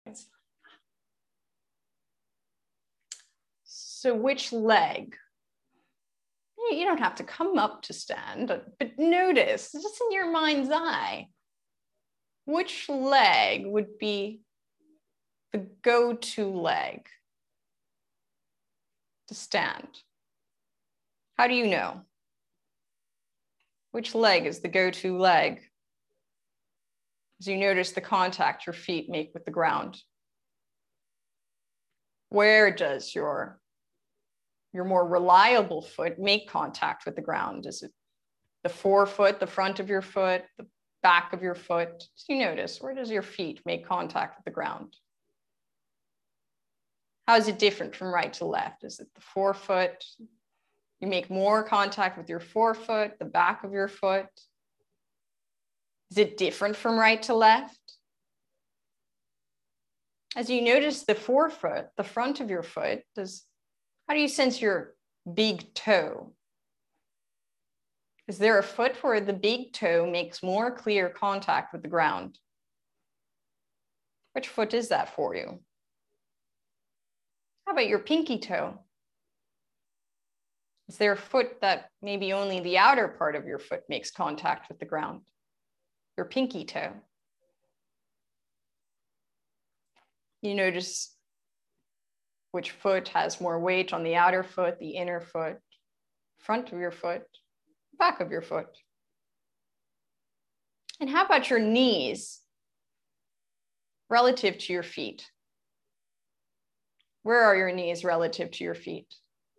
So which leg? You don't have to come up to stand, but notice, just in your mind's eye, which leg would be the go-to leg to stand? How do you know? Which leg is the go-to leg as you notice the contact your feet make with the ground? Where does your more reliable foot make contact with the ground? Is it the forefoot, the front of your foot, the back of your foot? So you notice, where does your feet make contact with the ground? How is it different from right to left? Is it the forefoot? You make more contact with your forefoot, the back of your foot. Is it different from right to left? As you notice the forefoot, the front of your foot, how do you sense your big toe? Is there a foot where the big toe makes more clear contact with the ground? Which foot is that for you? How about your pinky toe? Is there a foot that maybe only the outer part of your foot makes contact with the ground? Your pinky toe. You notice which foot has more weight on the outer foot, the inner foot, front of your foot, back of your foot. And how about your knees relative to your feet? Where are your knees relative to your feet?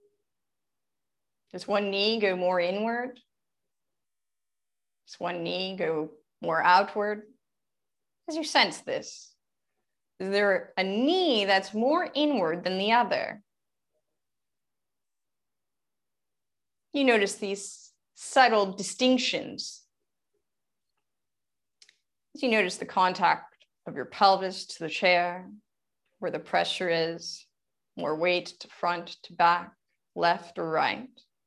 Does one knee go more inward? Does one knee go more outward? As you sense this, is there a knee that's more inward than the other? You notice these subtle distinctions. As you notice the contact of your pelvis to the chair, where the pressure is, more weight to front, to back, left or right.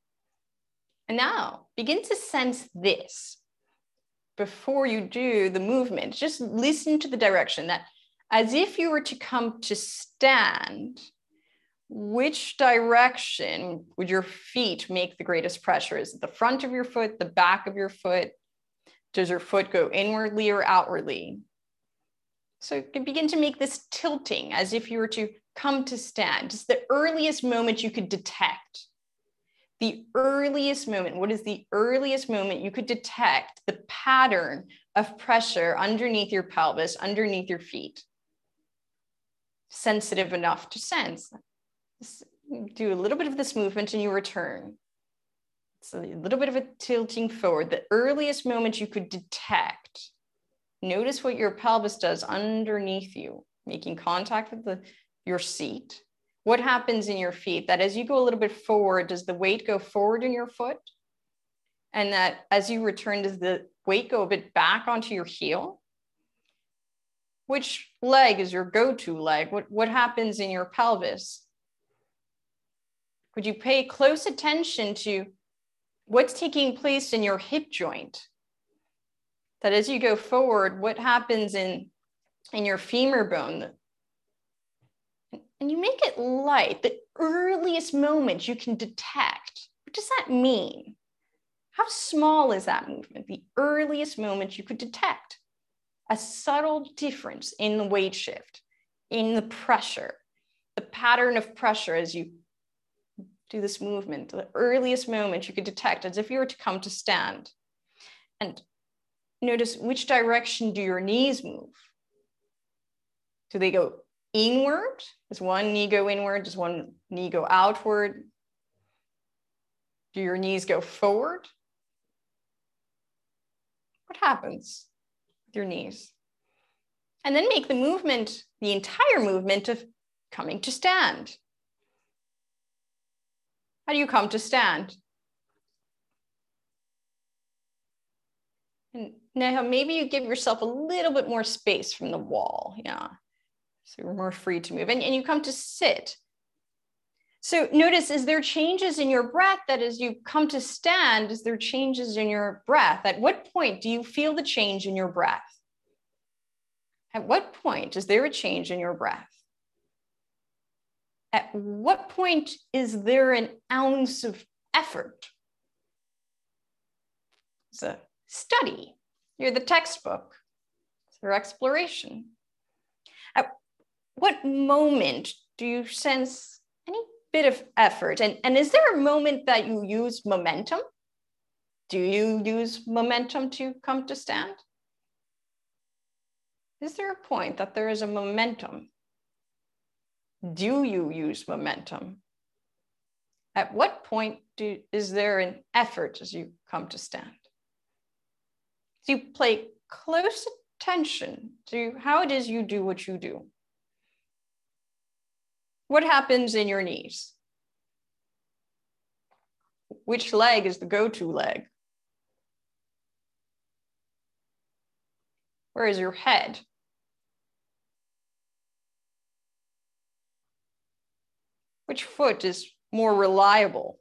And now begin to sense this before you do the movement. Just listen to the direction, that as if you were to come to stand, which direction would your feet make the greatest pressure? Is it the front of your foot, the back of your foot? Does your foot go inwardly or outwardly? So you can begin to make this tilting as if you were to come to stand. Just the earliest moment you could detect. The earliest moment, what is the earliest moment you could detect the pattern of pressure underneath your pelvis, underneath your feet? Sensitive enough to sense. Do a little bit of this movement and you return. So a little bit of a tilting forward. The earliest moment you could detect. Notice what your pelvis does underneath you, making contact with your seat. What happens in your feet? That as you go a little bit forward, does the weight go forward in your foot? And that as you return, does the weight go a bit back onto your heel? Which leg is your go-to leg? What happens in your pelvis? Would you pay close attention to what's taking place in your hip joint? That as you go forward, what happens in your femur bone? And you make it light, the earliest moment you can detect. What does that mean? How small is that movement? The earliest moment you could detect. A subtle difference in the weight shift, in the pressure, the pattern of pressure as you do this movement, the earliest moment you could detect as if you were to come to stand. And notice which direction do your knees move? Do they go inward? Does one knee go inward? Does one knee go outward? Do your knees go forward? What happens with your knees? And then make the movement, the entire movement of coming to stand. How do you come to stand? And now maybe you give yourself a little bit more space from the wall. Yeah. So you're more free to move. And you come to sit. So notice, is there changes in your breath that as you come to stand, is there changes in your breath? At what point do you feel the change in your breath? At what point is there a change in your breath? At what point is there an ounce of effort? It's a study. You're the textbook. It's your exploration. At what moment do you sense any bit of effort? And is there a moment that you use momentum? Do you use momentum to come to stand? Is there a point that there is a momentum? Do you use momentum? At what point is there an effort as you come to stand? So you pay close attention to how it is you do what you do. What happens in your knees? Which leg is the go-to leg? Where is your head? Which foot is more reliable?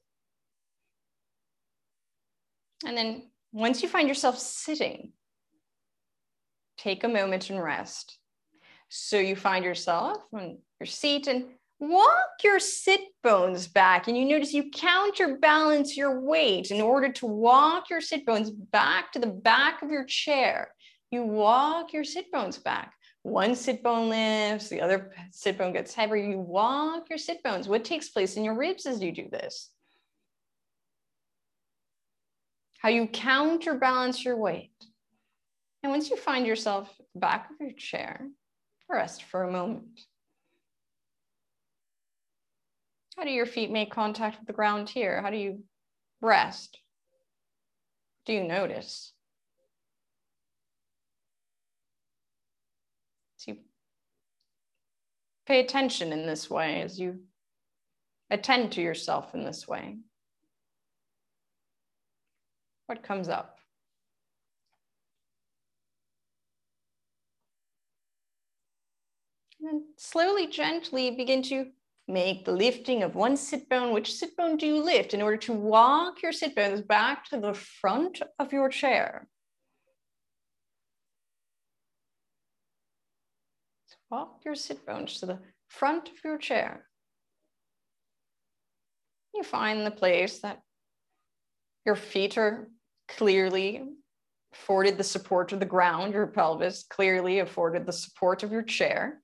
And then once you find yourself sitting, take a moment and rest. So you find yourself on your seat and walk your sit bones back. And you notice you counterbalance your weight in order to walk your sit bones back to the back of your chair. You walk your sit bones back. One sit bone lifts, the other sit bone gets heavier. You walk your sit bones. What takes place in your ribs as you do this? How you counterbalance your weight. And once you find yourself at the back of your chair, rest for a moment. How do your feet make contact with the ground here? How do you rest? Do you notice? So you pay attention in this way as you attend to yourself in this way. What comes up? And then slowly, gently begin to make the lifting of one sit bone. Which sit bone do you lift in order to walk your sit bones back to the front of your chair? So walk your sit bones to the front of your chair. You find the place that your feet are clearly afforded the support of the ground, your pelvis clearly afforded the support of your chair.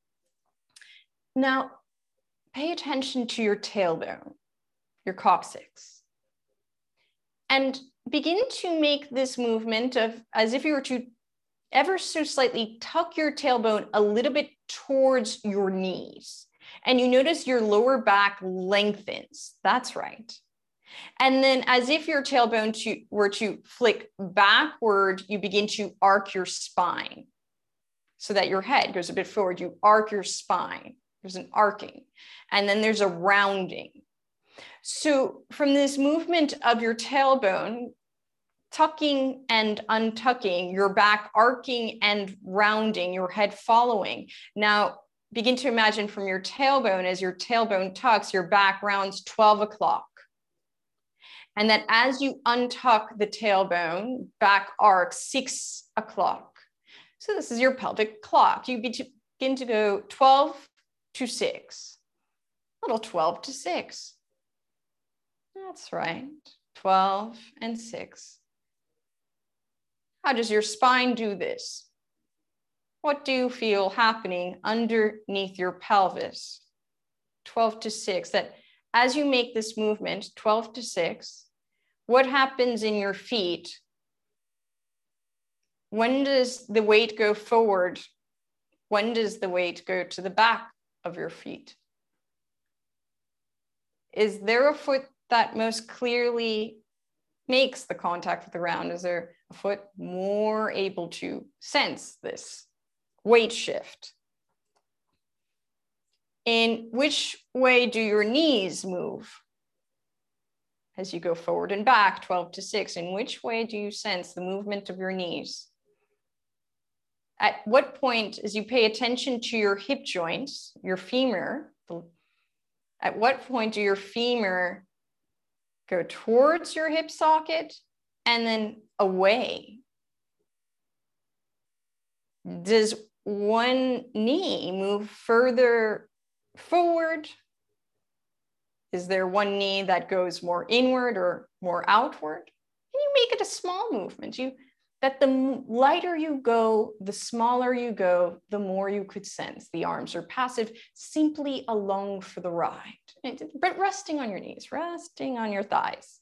Now, pay attention to your tailbone, your coccyx, and begin to make this movement of as if you were to ever so slightly tuck your tailbone a little bit towards your knees. And you notice your lower back lengthens. That's right. And then as if your tailbone were to flick backward, you begin to arc your spine so that your head goes a bit forward. You arc your spine. There's an arcing. And then there's a rounding. So from this movement of your tailbone, tucking and untucking, your back arcing and rounding, your head following. Now, begin to imagine from your tailbone, as your tailbone tucks, your back rounds 12 o'clock. And that as you untuck the tailbone, back arcs 6 o'clock. So this is your pelvic clock. You begin to go 12 to 6, little 12 to 6. That's right, 12 and 6. How does your spine do this? What do you feel happening underneath your pelvis? 12 to 6, that as you make this movement, 12 to 6, what happens in your feet? When does the weight go forward? When does the weight go to the back of your feet? Is there a foot that most clearly makes the contact with the ground? Is there a foot more able to sense this weight shift? In which way do your knees move? As you go forward and back, 12 to 6, in which way do you sense the movement of your knees? At what point, as you pay attention to your hip joints, your femur, at what point do your femur go towards your hip socket and then away? Does one knee move further forward? Is there one knee that goes more inward or more outward? And you make it a small movement. That the lighter you go, the smaller you go, the more you could sense. The arms are passive, simply along for the ride. But resting on your knees, resting on your thighs.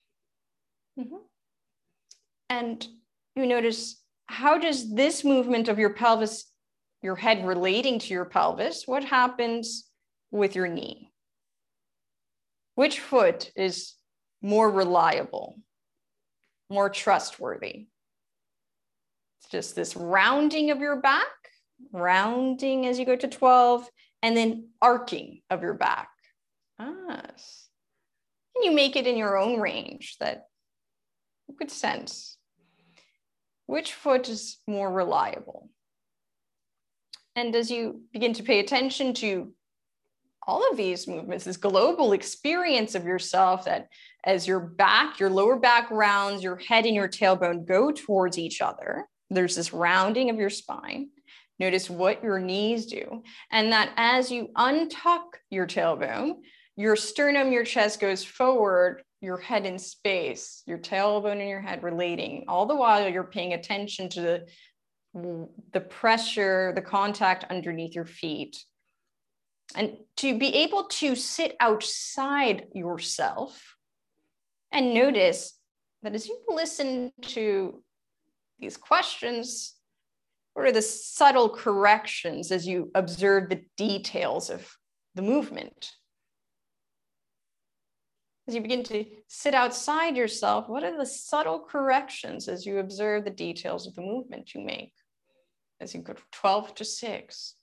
And you notice, how does this movement of your pelvis, your head relating to your pelvis, what happens with your knee? Which foot is more reliable, more trustworthy? It's just this rounding of your back, rounding as you go to 12, and then arcing of your back. Yes. And you make it in your own range that you could sense. Which foot is more reliable? And as you begin to pay attention to all of these movements, this global experience of yourself, that as your back, your lower back rounds, your head and your tailbone go towards each other, there's this rounding of your spine. Notice what your knees do. And that as you untuck your tailbone, your sternum, your chest goes forward, your head in space, your tailbone and your head relating. All the while you're paying attention to the pressure, the contact underneath your feet. And to be able to sit outside yourself and notice that as you listen to these questions, what are the subtle corrections as you observe the details of the movement? As you begin to sit outside yourself, what are the subtle corrections as you observe the details of the movement you make? As you go from 12 to 6.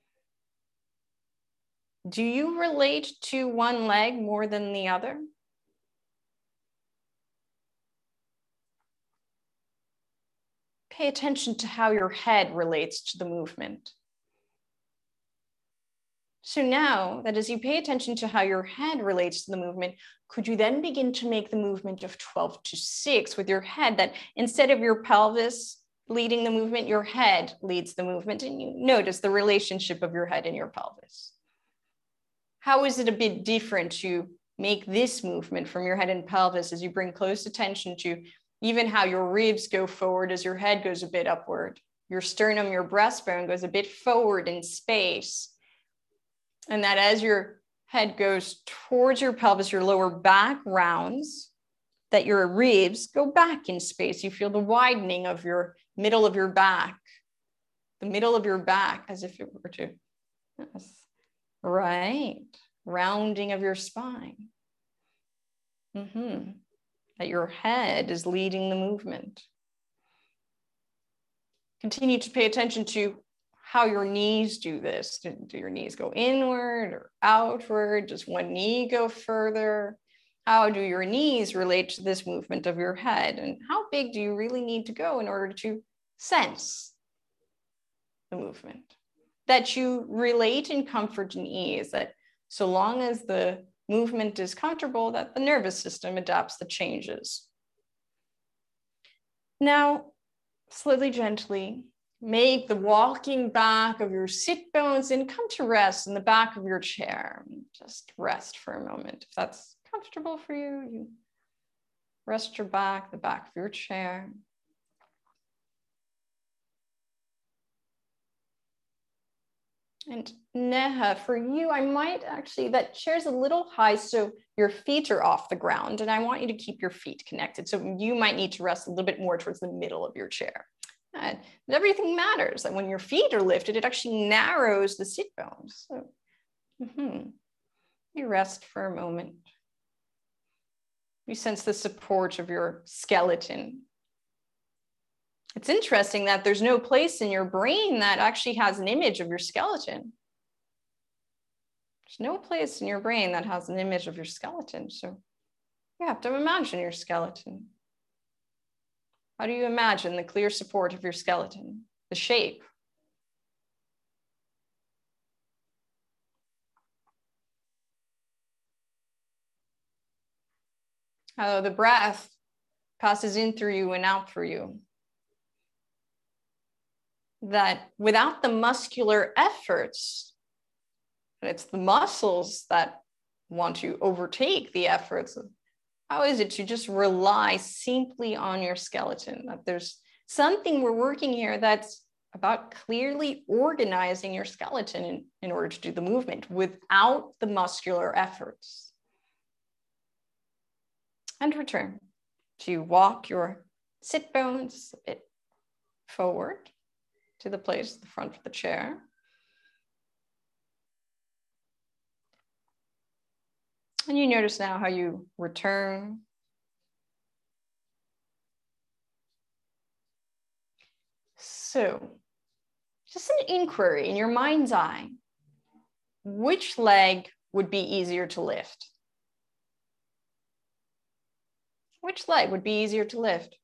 Do you relate to one leg more than the other? Pay attention to how your head relates to the movement. So now that as you pay attention to how your head relates to the movement, could you then begin to make the movement of 12 to 6 with your head, that instead of your pelvis leading the movement, your head leads the movement, and you notice the relationship of your head and your pelvis. How is it a bit different to make this movement from your head and pelvis as you bring close attention to even how your ribs go forward as your head goes a bit upward, your sternum, your breastbone goes a bit forward in space, and that as your head goes towards your pelvis, your lower back rounds, that your ribs go back in space. You feel the widening of your middle of your back, the middle of your back, as if it were to, yes. Right, rounding of your spine. That your head is leading the movement. Continue to pay attention to how your knees do this. Do your knees go inward or outward? Does one knee go further? How do your knees relate to this movement of your head? And how big do you really need to go in order to sense the movement? That you relate in comfort and ease, that so long as the movement is comfortable, that the nervous system adapts the changes. Now, slowly, gently, make the walking back of your sit bones and come to rest in the back of your chair. Just rest for a moment. If that's comfortable for you, you rest your back, the back of your chair. And Neha, for you, I might actually, that chair's a little high, so your feet are off the ground, and I want you to keep your feet connected. So you might need to rest a little bit more towards the middle of your chair. And everything matters. That when your feet are lifted, it actually narrows the sit bones. So you rest for a moment. You sense the support of your skeleton. It's interesting that there's no place in your brain that actually has an image of your skeleton. There's no place in your brain that has an image of your skeleton. So you have to imagine your skeleton. How do you imagine the clear support of your skeleton, the shape? How the breath passes in through you and out through you. that without the muscular efforts, and it's the muscles that want to overtake the efforts, how is it to just rely simply on your skeleton? That there's something we're working here that's about clearly organizing your skeleton in order to do the movement without the muscular efforts. And return to walk your sit bones a bit forward to the place at the front of the chair. And you notice now how you return. So, just an inquiry in your mind's eye. Which leg would be easier to lift? Which leg would be easier to lift?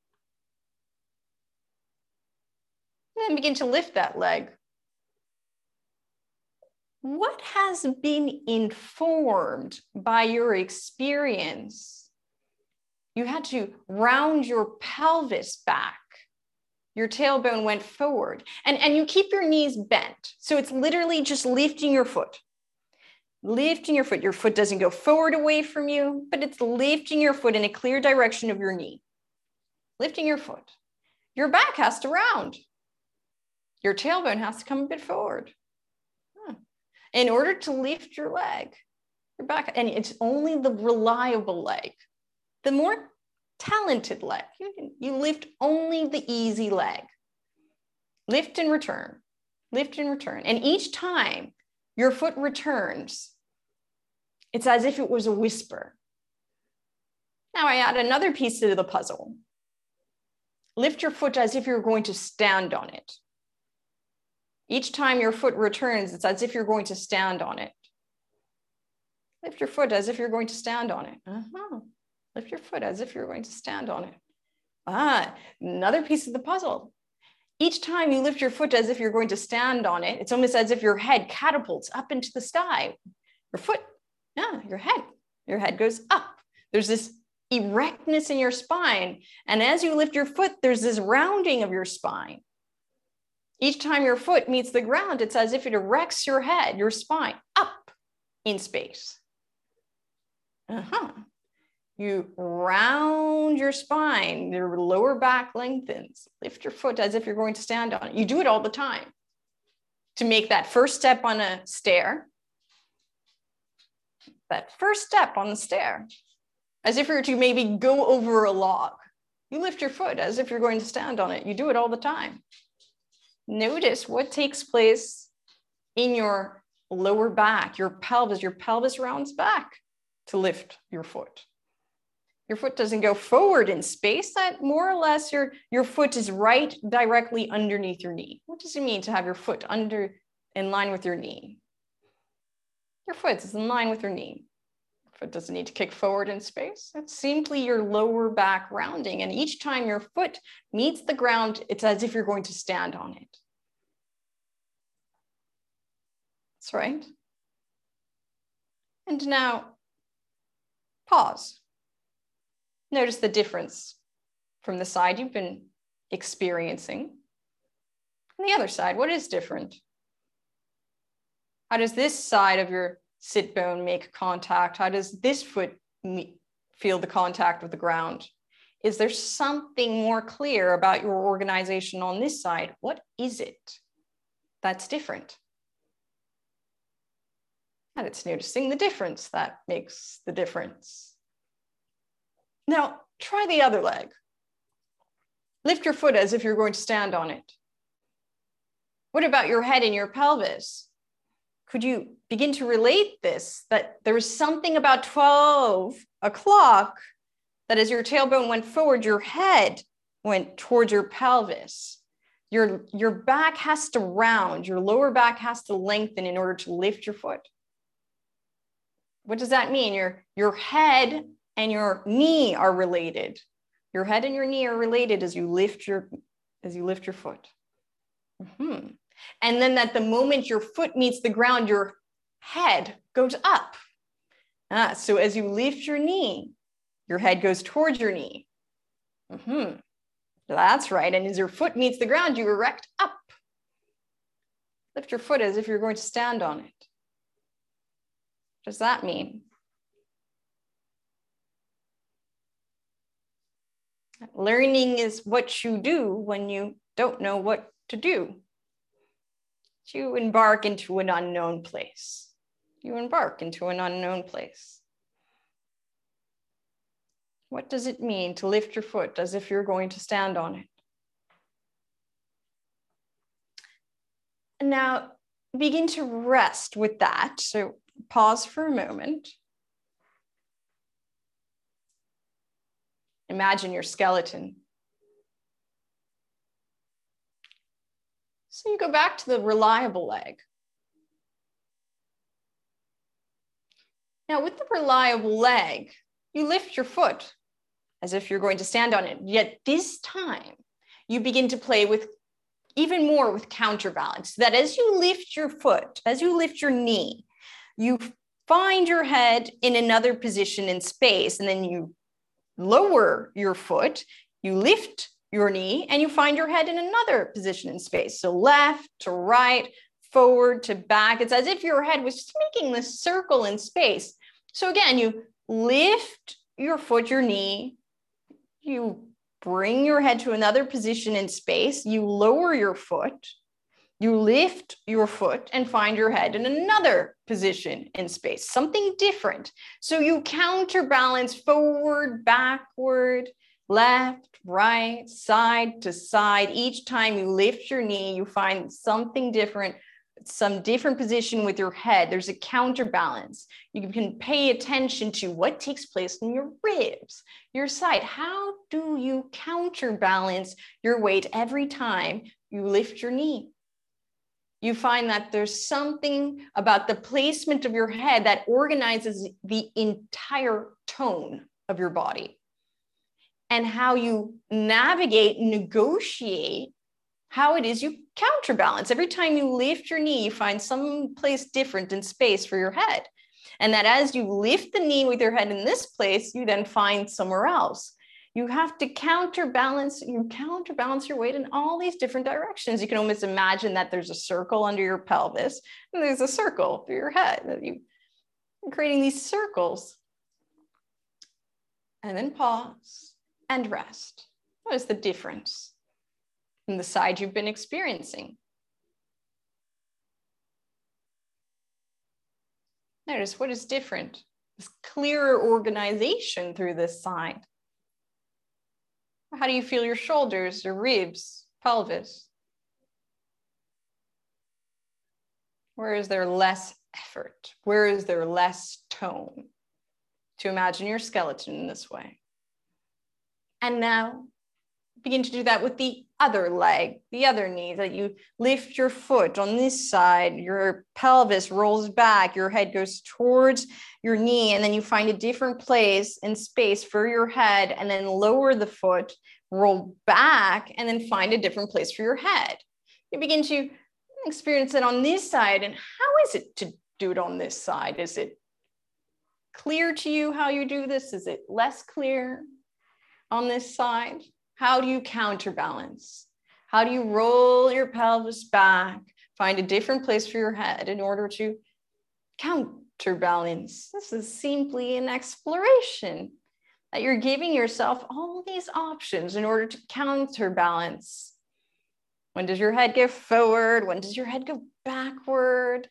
And then begin to lift that leg. What has been informed by your experience? You had to round your pelvis back. Your tailbone went forward, and you keep your knees bent. So it's literally just lifting your foot. Lifting your foot. Your foot doesn't go forward away from you, but it's lifting your foot in a clear direction of your knee. Lifting your foot. Your back has to round. Your tailbone has to come a bit forward. In order to lift your leg, your back, and it's only the reliable leg. The more talented leg, you lift only the easy leg. Lift and return, lift and return. And each time your foot returns, it's as if it was a whisper. Now I add another piece to the puzzle. Lift your foot as if you're going to stand on it. Each time your foot returns, it's as if you're going to stand on it. Lift your foot as if you're going to stand on it. Lift your foot as if you're going to stand on it. Another piece of the puzzle. Each time you lift your foot as if you're going to stand on it, it's almost as if your head catapults up into the sky. Your foot, your head goes up. There's this erectness in your spine. And as you lift your foot, there's this rounding of your spine. Each time your foot meets the ground, it's as if it erects your head, your spine, up in space. You round your spine, your lower back lengthens. Lift your foot as if you're going to stand on it. You do it all the time. To make that first step on a stair, that first step on the stair, as if you're to maybe go over a log. You lift your foot as if you're going to stand on it. You do it all the time. Notice what takes place in your lower back, your pelvis. Your pelvis rounds back to lift your foot. Your foot doesn't go forward in space. That more or less your foot is right directly underneath your knee. What does it mean to have your foot in line with your knee? Your foot is in line with your knee. Your foot doesn't need to kick forward in space. That's simply your lower back rounding. And each time your foot meets the ground, it's as if you're going to stand on it. That's right. And now pause. Notice the difference from the side you've been experiencing and the other side. What is different? How does this side of your sit bone make contact? How does this foot feel the contact with the ground? Is there something more clear about your organization on this side? What is it that's different? And it's noticing the difference that makes the difference. Now, try the other leg. Lift your foot as if you're going to stand on it. What about your head and your pelvis? Could you begin to relate this, that there was something about 12 o'clock that as your tailbone went forward, your head went towards your pelvis. Your back has to round, your lower back has to lengthen in order to lift your foot. What does that mean? Your head and your knee are related. Your head and your knee are related as you lift your foot. And then at the moment your foot meets the ground, your head goes up. So as you lift your knee, your head goes towards your knee. That's right. And as your foot meets the ground, you erect up. Lift your foot as if you're going to stand on it. What does that mean? Learning is what you do when you don't know what to do. You embark into an unknown place. You embark into an unknown place. What does it mean to lift your foot as if you're going to stand on it? And now begin to rest with that. So pause for a moment. Imagine your skeleton. So you go back to the reliable leg. Now with the reliable leg, you lift your foot as if you're going to stand on it. Yet this time, you begin to play with even more with counterbalance. That as you lift your foot, as you lift your knee, you find your head in another position in space, and then you lower your foot, you lift your knee, and you find your head in another position in space. So left to right, forward to back. It's as if your head was just making this circle in space. So again, you lift your foot, your knee, you bring your head to another position in space, you lower your foot, you lift your foot and find your head in another position in space, something different. So you counterbalance forward, backward, left, right, side to side. Each time you lift your knee, you find something different, some different position with your head. There's a counterbalance. You can pay attention to what takes place in your ribs, your side. How do you counterbalance your weight every time you lift your knee? You find that there's something about the placement of your head that organizes the entire tone of your body, and how you navigate, negotiate how it is you counterbalance. Every time you lift your knee, you find some place different in space for your head. And that as you lift the knee with your head in this place, you then find somewhere else. You have to counterbalance your weight in all these different directions. You can almost imagine that there's a circle under your pelvis, and there's a circle through your head. That you're creating these circles. And then pause and rest. What is the difference from the side you've been experiencing? Notice what is different. This clearer organization through this side. How do you feel your shoulders, your ribs, pelvis? Where is there less effort? Where is there less tone? To imagine your skeleton in this way. And now begin to do that with the other leg, the other knee, that you lift your foot on this side, your pelvis rolls back, your head goes towards your knee, and then you find a different place and space for your head, and then lower the foot, roll back, and then find a different place for your head. You begin to experience it on this side. And how is it to do it on this side? Is it clear to you how you do this? Is it less clear on this side? How do you counterbalance? How do you roll your pelvis back, find a different place for your head in order to counterbalance? This is simply an exploration that you're giving yourself all these options in order to counterbalance. When does your head go forward? When does your head go backward?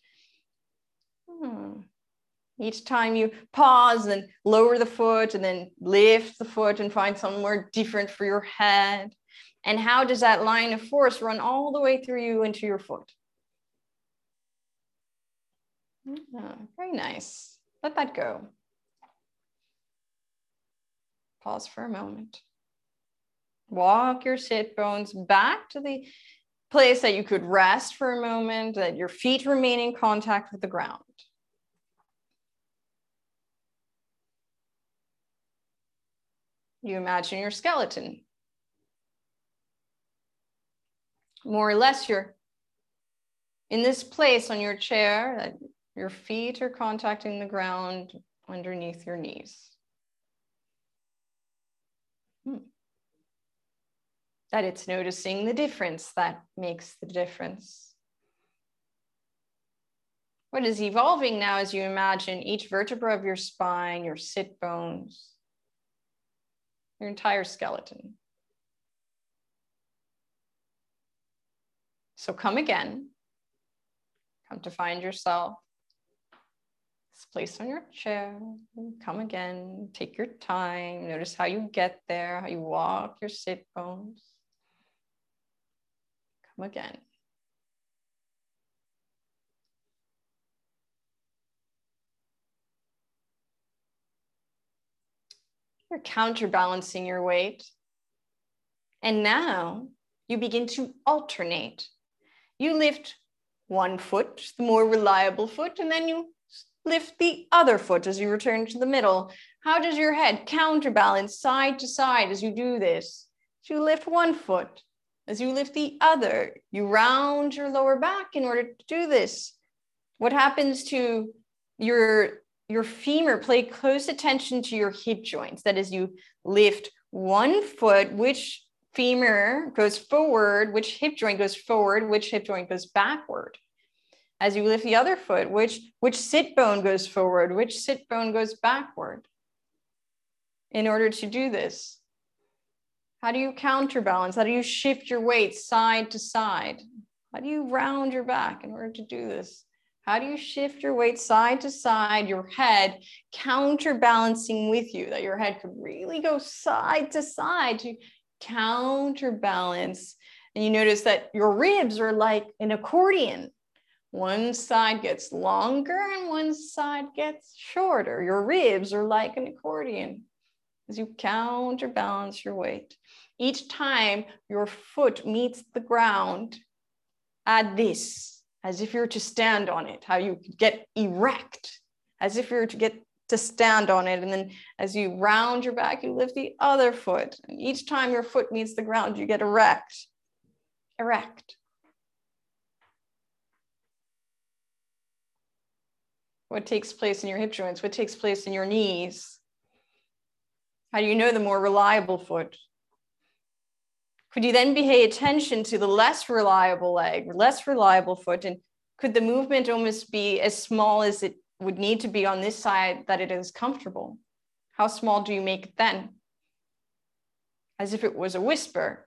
Each time you pause and lower the foot and then lift the foot and find somewhere different for your head. And how does that line of force run all the way through you into your foot? Very nice. Let that go. Pause for a moment. Walk your sit bones back to the place that you could rest for a moment, that your feet remain in contact with the ground. You imagine your skeleton. More or less, you're in this place on your chair that your feet are contacting the ground underneath your knees. that it's noticing the difference that makes the difference. What is evolving now as you imagine each vertebra of your spine, your sit bones, your entire skeleton. So come again, come to find yourself. Place on your chair, come again, take your time, notice how you get there, how you walk your sit bones. Come again. You're counterbalancing your weight. And now you begin to alternate. You lift one foot, the more reliable foot, and then you lift the other foot as you return to the middle. How does your head counterbalance side to side as you do this? As you lift one foot, as you lift the other, you round your lower back in order to do this. What happens to your femur? Pay close attention to your hip joints. That is, you lift one foot, which femur goes forward, which hip joint goes forward, which hip joint goes backward. As you lift the other foot, which sit bone goes forward, which sit bone goes backward. In order to do this, how do you counterbalance? How do you shift your weight side to side? How do you round your back in order to do this? How do you shift your weight side to side, your head counterbalancing with you, that your head could really go side to side to counterbalance? And you notice that your ribs are like an accordion. One side gets longer and one side gets shorter. Your ribs are like an accordion as you counterbalance your weight. Each time your foot meets the ground, add this, as if you're to stand on it, how you get erect, as if you're to get to stand on it. And then as you round your back, you lift the other foot. And each time your foot meets the ground, you get erect, erect. What takes place in your hip joints? What takes place in your knees? How do you know the more reliable foot? Could you then pay attention to the less reliable leg, less reliable foot? And could the movement almost be as small as it would need to be on this side that it is comfortable? How small do you make it then? As if it was a whisper.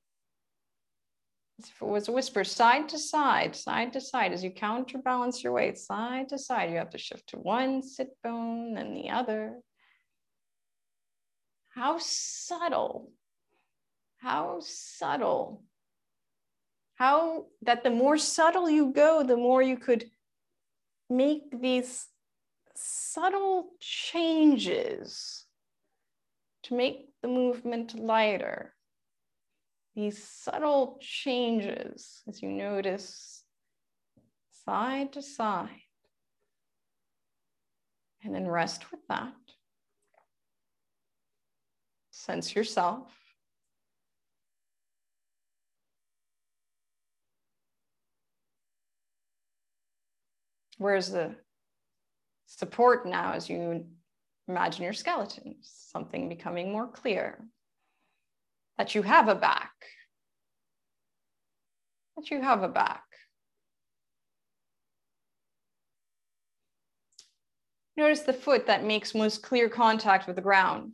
As if it was a whisper, side to side, as you counterbalance your weight, side to side. You have to shift to one sit bone, then the other. How subtle, how subtle. How that the more subtle you go, the more you could make these subtle changes to make the movement lighter. These subtle changes as you notice side to side. And then rest with that. Sense yourself. Where's the support now as you imagine your skeleton? Something becoming more clear. That you have a back. That you have a back. Notice the foot that makes most clear contact with the ground.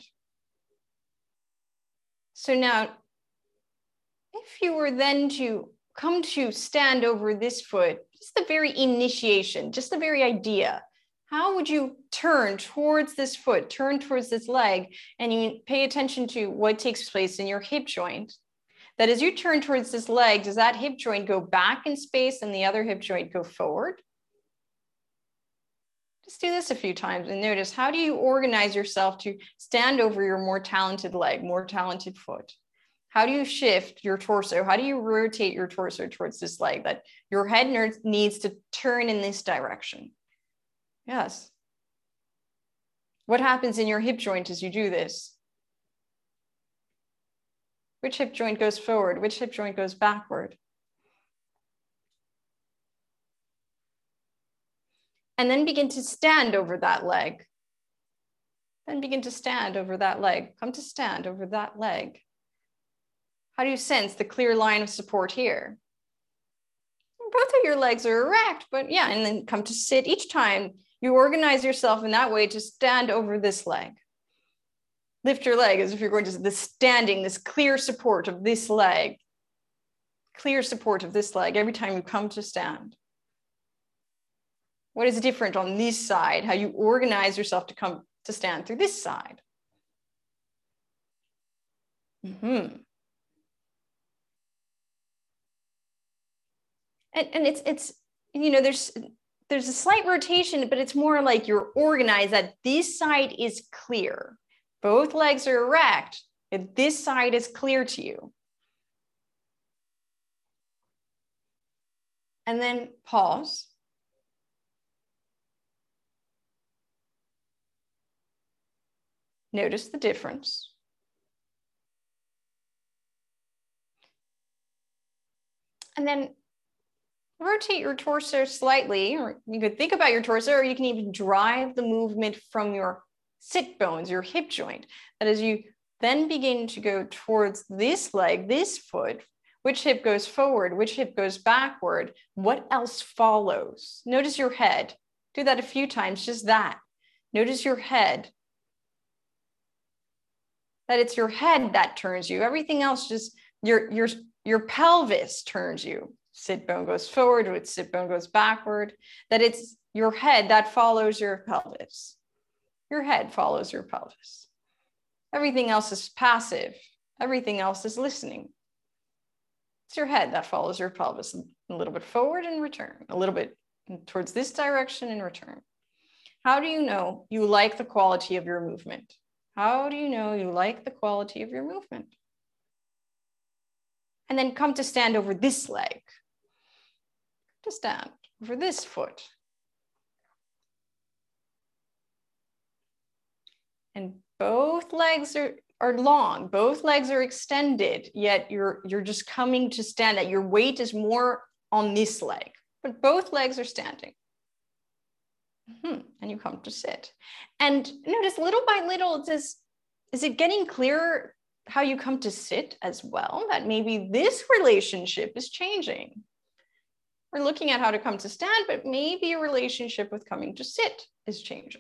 So now, if you were then to come to stand over this foot, just the very initiation, just the very idea, how would you turn towards this foot, turn towards this leg, and you pay attention to what takes place in your hip joint? That as you turn towards this leg, does that hip joint go back in space and the other hip joint go forward? Just do this a few times and notice, how do you organize yourself to stand over your more talented leg, more talented foot? How do you shift your torso? How do you rotate your torso towards this leg, that your head needs to turn in this direction? Yes. What happens in your hip joint as you do this? Which hip joint goes forward? Which hip joint goes backward? And then begin to stand over that leg. Then begin to stand over that leg. Come to stand over that leg. How do you sense the clear line of support here? Both of your legs are erect, but yeah, and then come to sit. Each time you organize yourself in that way to stand over this leg. Lift your leg as if you're going to this standing, this clear support of this leg. Clear support of this leg every time you come to stand. What is different on this side? How you organize yourself to come to stand through this side. And it's you know, there's a slight rotation, but it's more like you're organized that this side is clear. Both legs are erect, and this side is clear to you. And then pause. Notice the difference. And then rotate your torso slightly, or you could think about your torso, or you can even drive the movement from your sit bones, your hip joint. That as you then begin to go towards this leg, this foot, which hip goes forward, which hip goes backward, what else follows? Notice your head. Do that a few times, just that. Notice your head. That it's your head that turns you. Everything else just, your pelvis turns you. Sit bone goes forward, with sit bone goes backward. That it's your head that follows your pelvis. Your head follows your pelvis. Everything else is passive. Everything else is listening. It's your head that follows your pelvis. A little bit forward and return. A little bit towards this direction and return. How do you know you like the quality of your movement? How do you know you like the quality of your movement? And then come to stand over this leg. To stand over this foot. And both legs are long, both legs are extended, yet you're just coming to stand, that your weight is more on this leg, but both legs are standing. And you come to sit. And notice little by little, is it getting clearer how you come to sit as well? That maybe this relationship is changing. We're looking at how to come to stand, but maybe your relationship with coming to sit is changing.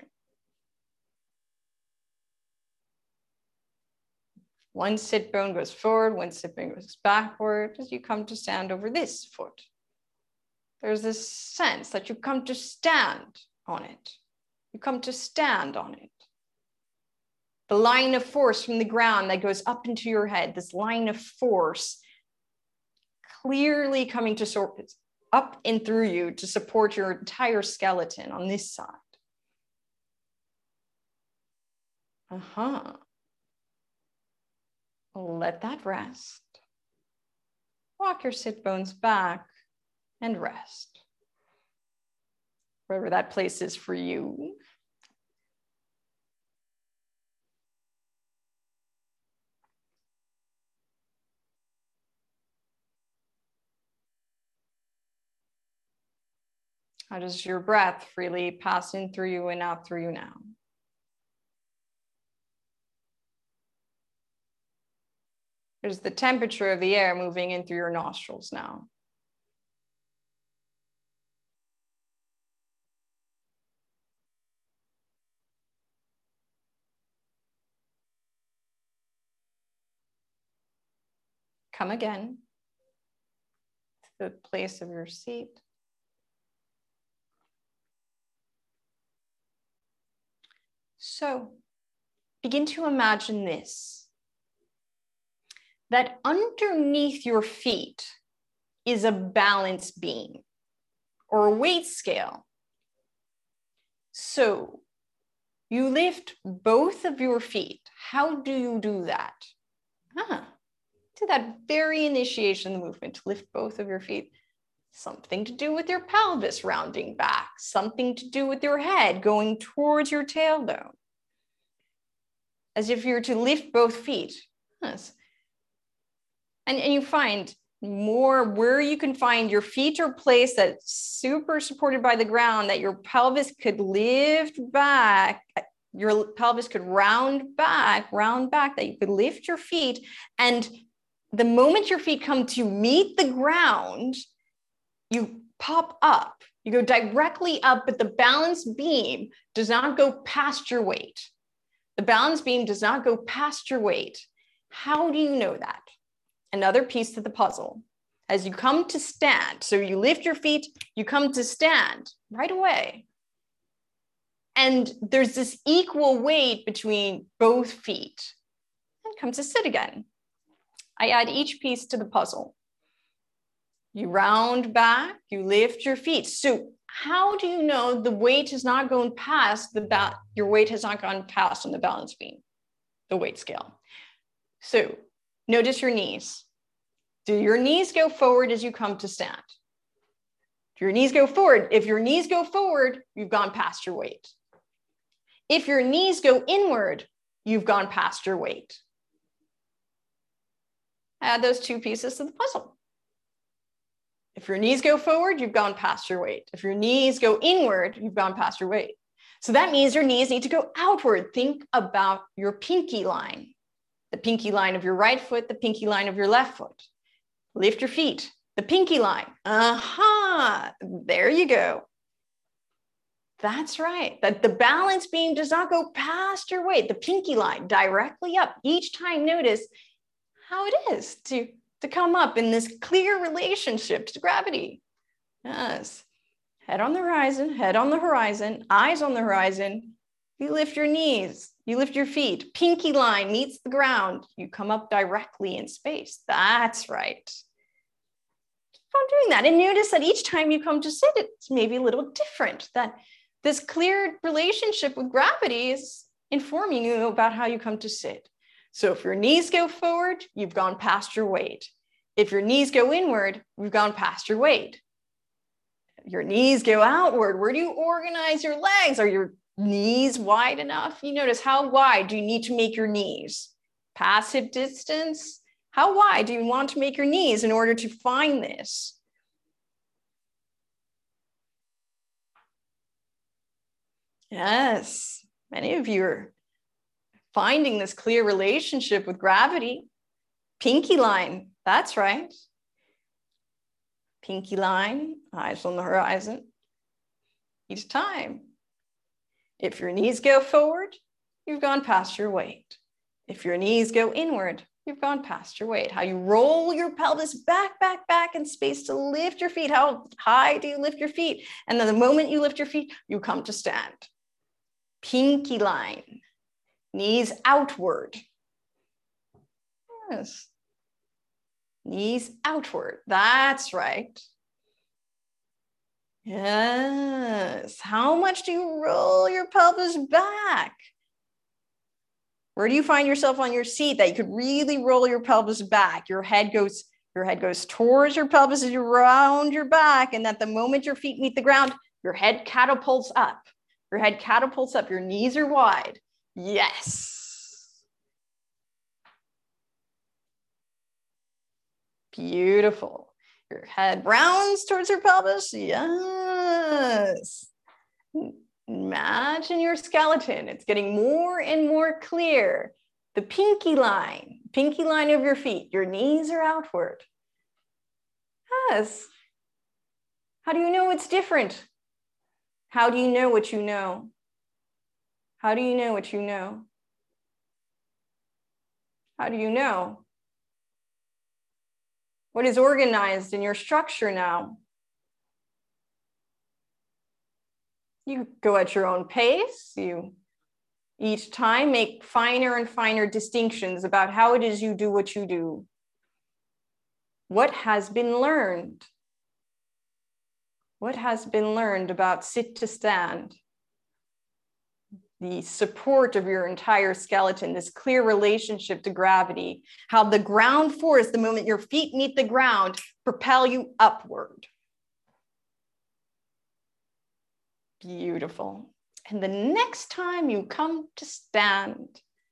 One sit bone goes forward, one sit bone goes backward as you come to stand over this foot. There's this sense that you come to stand on it. You come to stand on it. The line of force from the ground that goes up into your head, this line of force clearly coming to up and through you to support your entire skeleton on this side. Let that rest. Walk your sit bones back and rest. Wherever that place is for you. How does your breath freely pass in through you and out through you now? There's the temperature of the air moving in through your nostrils now. Come again to the place of your seat. So begin to imagine this, that underneath your feet is a balance beam or a weight scale. So you lift both of your feet. How do you do that? To that very initiation of the movement, to lift both of your feet. Something to do with your pelvis rounding back, something to do with your head going towards your tailbone. As if you're to lift both feet. Yes. And you find more where you can find your feet are placed that's super supported by the ground, that your pelvis could lift back, your pelvis could round back, that you could lift your feet and the moment your feet come to meet the ground, you pop up. You go directly up, but the balance beam does not go past your weight. The balance beam does not go past your weight. How do you know that? Another piece to the puzzle. As you come to stand, so you lift your feet, you come to stand right away. And there's this equal weight between both feet. And come to sit again. I add each piece to the puzzle. You round back, you lift your feet. So how do you know the weight has not gone past your weight has not gone past on the balance beam, the weight scale? So notice your knees. Do your knees go forward as you come to stand? Do your knees go forward? If your knees go forward, you've gone past your weight. If your knees go inward, you've gone past your weight. Add those two pieces to the puzzle. If your knees go forward, you've gone past your weight. If your knees go inward, you've gone past your weight. So that means your knees need to go outward. Think about your pinky line, the pinky line of your right foot, the pinky line of your left foot. Lift your feet, the pinky line. There you go. That's right. That the balance beam does not go past your weight, the pinky line directly up. Each time, notice how it is to come up in this clear relationship to gravity. Yes. Head on the horizon, eyes on the horizon. You lift your knees, you lift your feet. Pinky line meets the ground. You come up directly in space. That's right. Keep on doing that. And notice that each time you come to sit, it's maybe a little different. That this clear relationship with gravity is informing you about how you come to sit. So if your knees go forward, you've gone past your weight. If your knees go inward, you've gone past your weight. Your knees go outward. Where do you organize your legs? Are your knees wide enough? You notice how wide do you need to make your knees? Past hip distance? How wide do you want to make your knees in order to find this? Yes, many of you are finding this clear relationship with gravity. Pinky line, that's right. Pinky line, eyes on the horizon. Each time. If your knees go forward, you've gone past your weight. If your knees go inward, you've gone past your weight. How you roll your pelvis back, back, back in space to lift your feet. How high do you lift your feet? And then the moment you lift your feet, you come to stand. Pinky line, knees outward. Yes. Knees outward. That's right. Yes. How much do you roll your pelvis back? Where do you find yourself on your seat that you could really roll your pelvis back? Your head goes towards your pelvis as you round your back, and that the moment your feet meet the ground, your head catapults up. Your head catapults up. Your knees are wide. Yes. Beautiful. Your head rounds towards your pelvis. Yes. Imagine your skeleton. It's getting more and more clear. The pinky line of your feet. Your knees are outward. Yes. How do you know it's different? How do you know what you know? How do you know what you know? How do you know? What is organized in your structure now? You go at your own pace. You each time make finer and finer distinctions about how it is you do what you do. What has been learned? What has been learned about sit to stand? The support of your entire skeleton, this clear relationship to gravity, how the ground force, the moment your feet meet the ground, propel you upward. Beautiful. And the next time you come to stand,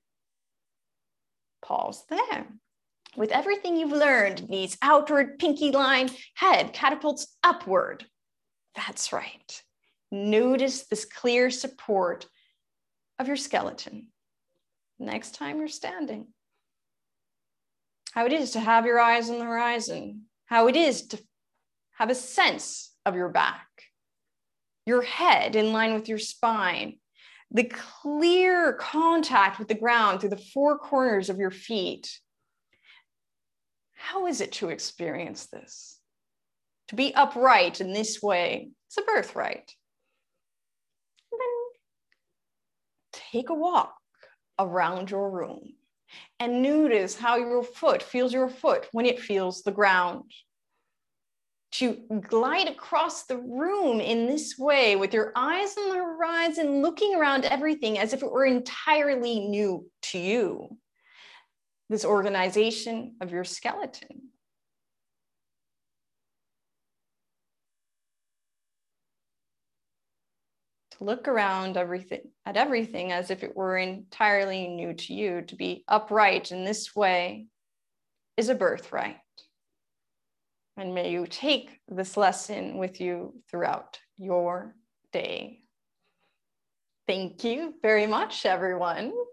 pause there. With everything you've learned, knees outward, pinky line, head catapults upward. That's right. Notice this clear support of your skeleton next time you're standing. how it is to have your eyes on the horizon, how it is to have a sense of your back, your head in line with your spine, the clear contact with the ground through the four corners of your feet. How is it to experience this? To be upright in this way, it's a birthright. And then take a walk around your room and notice how your foot feels your foot when it feels the ground. To glide across the room in this way with your eyes on the horizon, looking around everything as if it were entirely new to you. This organization of your skeleton. To look around at everything as if it were entirely new to you. To be upright in this way is a birthright. And may you take this lesson with you throughout your day. Thank you very much, everyone.